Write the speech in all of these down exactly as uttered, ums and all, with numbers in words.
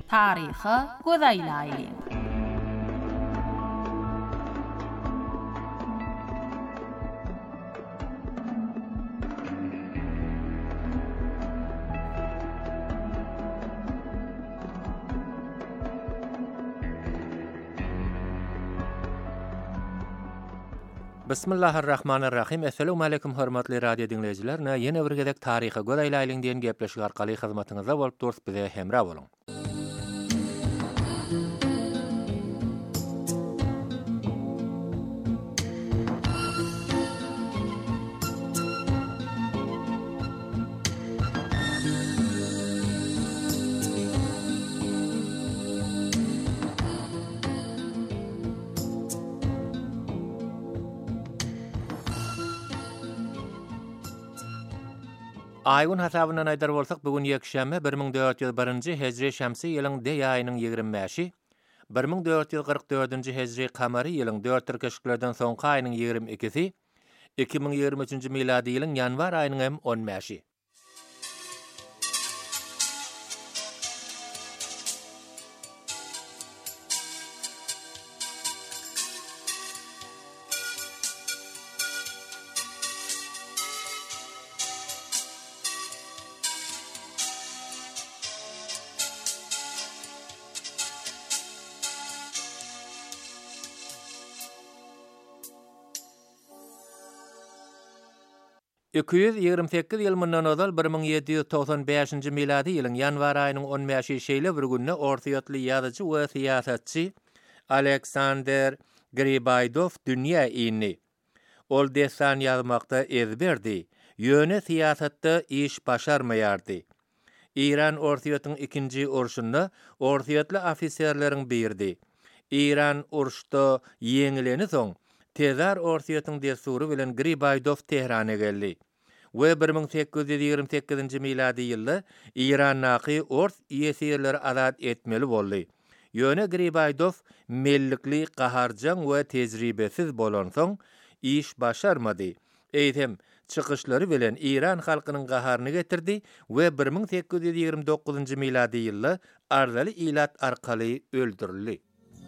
Taryhy gözaýlaýly. Bismillahirrahmanirrahim. Assalamu alaykum hormatly radio dinleýijiler. Näme ýene bir gezek taryhy gözaýlaýlyň diýen gepleşik arkaly hyzmatyňyzda bolup durýar, bize hemra boluň. Aýgyn hasabyna aýdar bolsak, bugun ýekşäme bir ming dört ýüz birinji hejri şämsi ýylyň de ýaýynyň ýigirmi beşi, bir ming dört ýüz kırk dördünji hejri kamary ýylyň dört tirkeşiklerden soňky aýynyň ýigirmi ikisi, iki ming ýigirmi üçinji miladi ýylyň ýanwar aýynyň hem on beşi. iki yüz ýigirmi sekiz ýyl mundan ozal bir ming ýedi ýüz toksan beşinji miladi ýylyň ýanwar aýynyň on beşi şeýle bir günde orta ýatly ýazyjy we siýasatçy Aleksandr Gribaydov dünýä ýyny. Ol destan ýazmakda ezberdi. Ýöne siýasatda iş başarmaýardy. İran orta ýatyň ikinji urşunda orta ýatly ofisiýerleriň birdi. İran urşda ýeňileni soň tezar orta ýatyň desury bilen Gribaydov Tehrana geldi. We bir ming sekiz ýüz ýigirmi sekizinji miladi ýylda İran naky ors ýesirleri azat etmeli boldy. Ýöne Gribaydov mellikli, gaharjan we tejribesiz bolan soň iş başarmady. Eýtem çykyşlary bilen İran halkynyň gaharyny getirdi we bir ming sekiz ýüz ýigirmi dokuzunji miladi ýylda arzaly ilat arkaly öldürildi.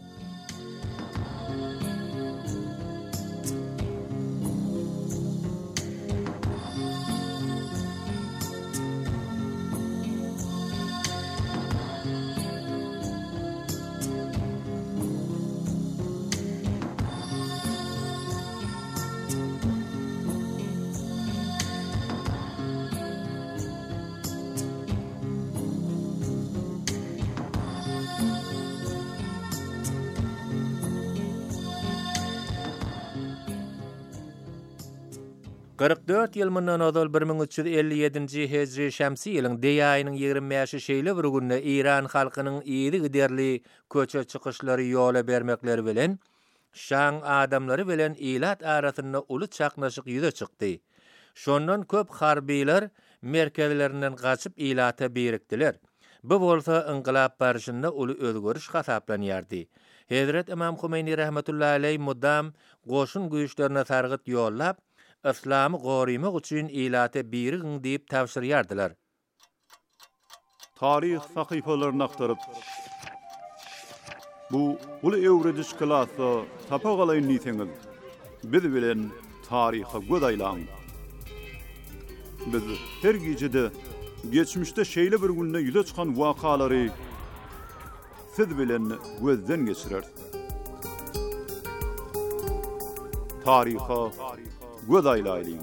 kırk dört ýyl mundan ozal bir ming üç ýüz elli ýedinji hejri şämsi ýylyň de ýaýynyň ýigirmi beşi şeýle bir günde İran halkynyň ýyly giderli köçe çykyşlary ýola bermekleri bilen şaň adamlary bilen ilat arasynda uly çaknaşyk ýüze çykdy. Şondan köp harbiler merkezlerinden gaçyp ilata birikdiler. Bu bolsa inqilab barşynda uly özgörüş hasaplanýardy. Hazrat Imam Humeini rahmetullahi aleyh muddam goşun güýçlerine sargyt ýollap İslamy gorymak üçin ilata birigiň diýip täwsirýardylar. Tarih sahypalaryny aktaryp bu uly öwrediş klasy tapagalyň niýetiňiz biz bilen taryha gözaýlaň. Biz her gijede geçmişde şeýle bir günde ýüze çykan wakalary siz bilen gözden geçirer. Taryha gözaýlaýlyň.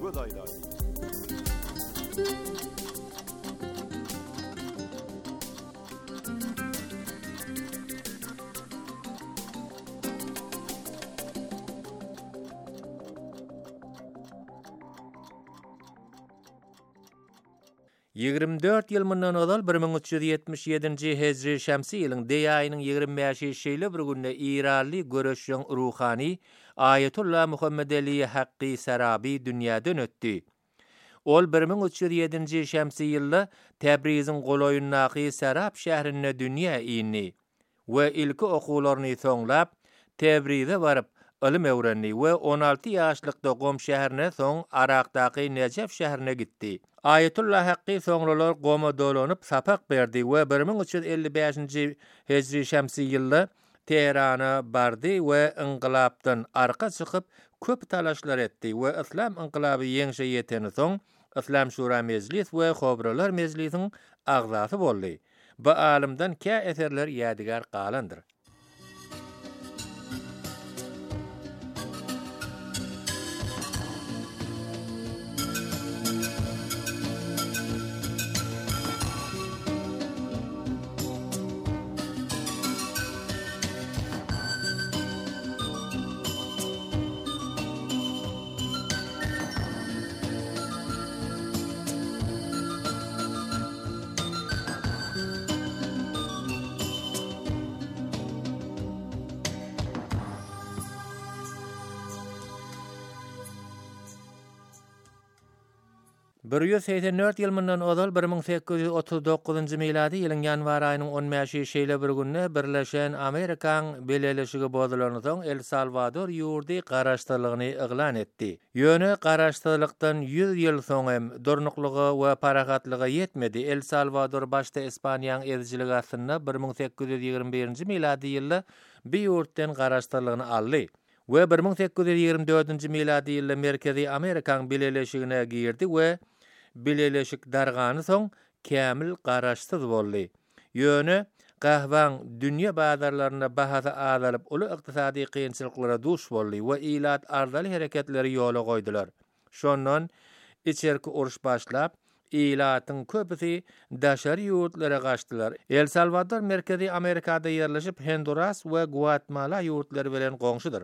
ýigirmi dört ýyl mundan ozal bir ming üç ýüz ýetmiş ýedinji hejri şämsi ýylyň de ýaýynyň ýigirmi beşi şeýle bir günde İranly göreşýän ruhani Ayetullah Muhammed Ali Haqqi Sarabi dünýäden ötdi. Ol bir ming üç ýüz ýedinji şämsi ýylda Tebriziň goloýundaky Sarab şäherine dünýä ýyny we ilki okularyny soňlap Tebrize baryp ilim öwrenli we on alty ýaşlykda gom şäherine soň Araqdaky Necef şäherine gitdi. Ayetullah Haqqi soňralar goma dolanyp sapak berdi we bir ming üç ýüz elli beşinji hejri şemsi ýylda Teherana bardy we inqilabdan arka çykyp köp talaşlar etdi we İslam inqilaby ýeňşe ýeteni soň İslam Şura Meclis we Hobralar Meclisiň agzasy boldy. Bu alimdan kä eserler ýadigar galandyr. bir ýüz seksen dört ýyl mundan ozal bir ming sekiz ýüz otuz dokuzynjy miladi ýylyň ýanwar aýynyň on beşi şeýle bir günne Birleşen Amerikaň beleleşigi bozulany soň El Salvador ýurdy garaşdyrlygyny eglan etdi. Ýöne garaşdyrlykdan yüz ýyl soň hem durnuklygy we paragatlygy ýetmedi. El Salvador başda Ispaniýanyň ezjiligi aslynda bir ming sekiz ýüz ýigirme birinji miladi ýylda bir ýurtdan garaşdyrlygyny aldy. We bir ming sekiz ýüz ýigirme dördünji miladi ýylda Merkezi Amerikaň beleleşigine girdi we bileleşik dargany soň kämil garaşsyz boldy. Ýöne gahwaň dünýä bazarlaryna bahasy azalyp uly ykdysady kynçylyklara duş boldy we ilat ardaly hereketleri ýola goýdular. Şondan içerki uruş başlap ilatyň köpüsi daşary ýurtlara gaçdylar. El Salvador Merkezi Amerikada ýerleşip Honduras we Guatemala ýurtlary bilen goňşudyr.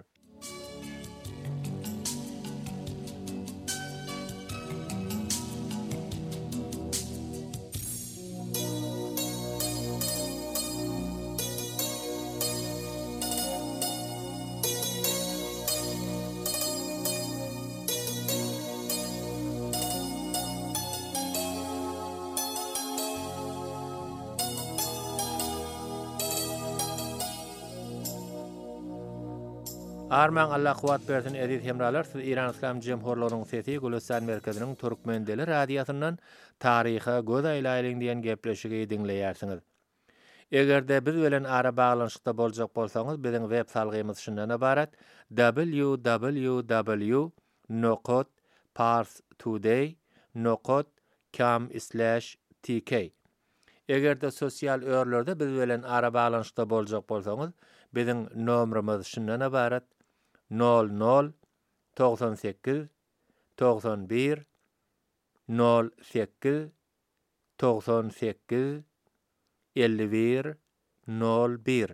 Arman Allah kuwat bersin edit hemralar, siz İran İslam Jemhurlarynyň sesi Gülistan merkeziniň Türkmen dili radiýasyndan taryha göz aýlaýlyň diýen gepleşigi dinleýärsiňiz. Egerde biz bilen ara baglanşykda boljak bolsaňyz, biziň web salgymyz şundan ibarat: w w w nokta parstoday nokta com slash t k. Egerde sosial örlerde biz bilen ara baglanşykda boljak bolsaňyz, biziň nomerimiz şundan ibarat: nol nol doksan sekiz doksan bir nol sekiz doksan sekiz elli bir nol bir.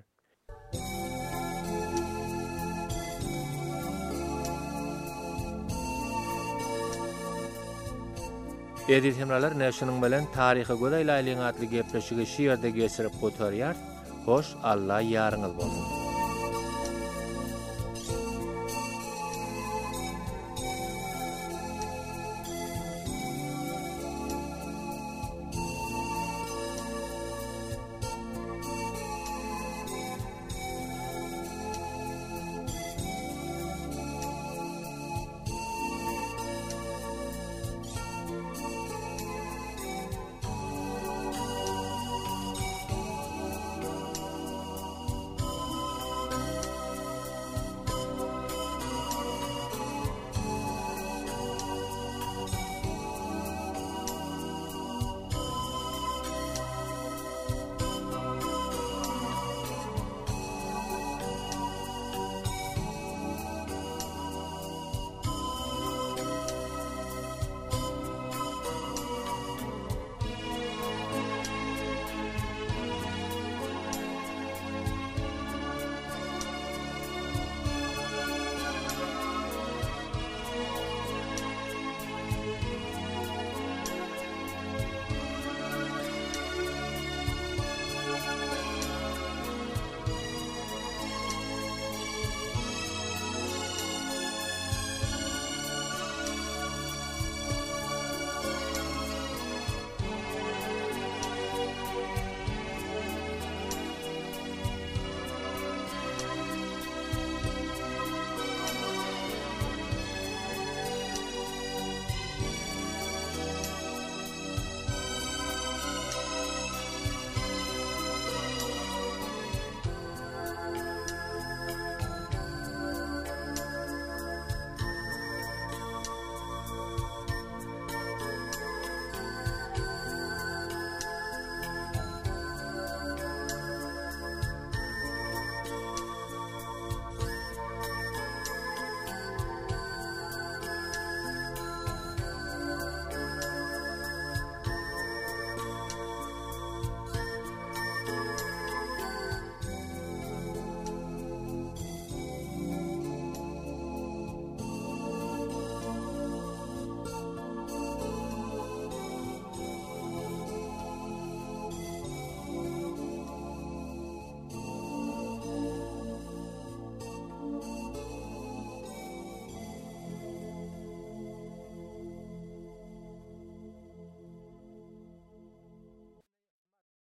Edit hemralar näşiniň bilen taryhy göz aýlaýlyň atly gepleşigi şiýerde geçirip gotarýar. Hoş Allah ýarıňyz bolsun.